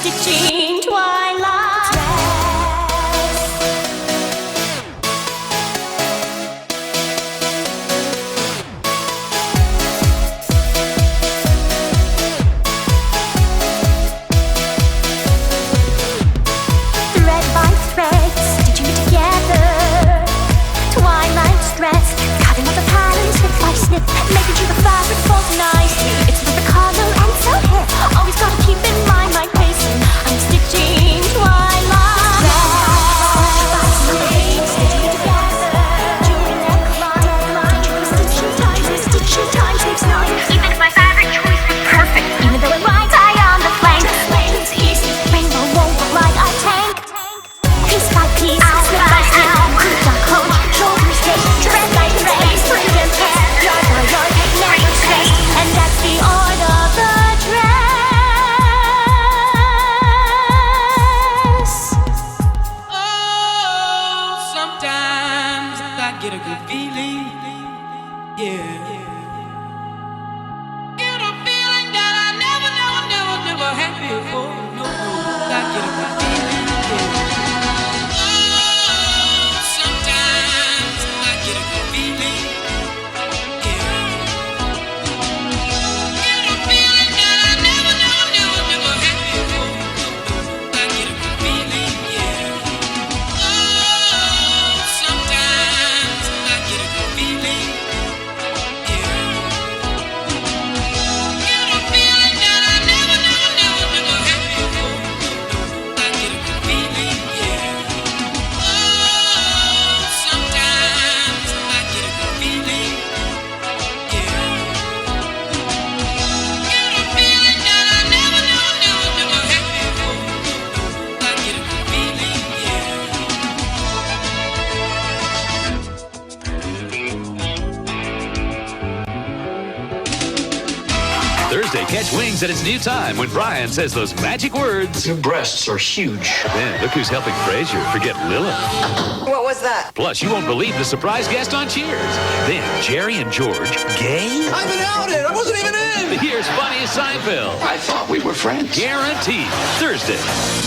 stitching twilight dress. Thread by thread, stitching it together. Twilight's dress, cutting up the pattern snip by snip, making sure the fabric falls nicely. It's with the color and so hip. Always gotta keep in mind my pacing. I'm stitching twilight dress. Stitching it together. Doing neckline. Stitching time takes 9. Even if my fabric choice was perfect, even though it might tie on the flank, just wait, it's easy. Rainbow won't look like a tank. Piece by piece, snip by snip, coach on coach, shoulder stitch, thread by thread, spring and pair, yard by yard, never stretch, and that's the art of the dress. Oh, sometimes I get a good feeling, yeah. Get a feeling that I never had before. No, I get a good feeling, yeah. Oh, sometimes I get a good feeling, yeah. Get a feeling that I never had before. No, I get a good feeling, yeah. Oh, sometimes I get a good feeling, yeah. Get a feeling that I never had before. I get a good feeling, yeah. Oh, sometimes I get a good feeling, yeah. Get a feeling that I never had before. I get a good feeling, Thursday, catch Wings at its new time when Brian says those magic words. Your breasts are huge. Then look who's helping Frasier forget Lilith. What was that? Plus, you won't believe the surprise guest on Cheers. Then Jerry and George, gay? I've been outed. I wasn't even in. Here's funniest Seinfeld. I thought we were friends. Guaranteed. Thursday.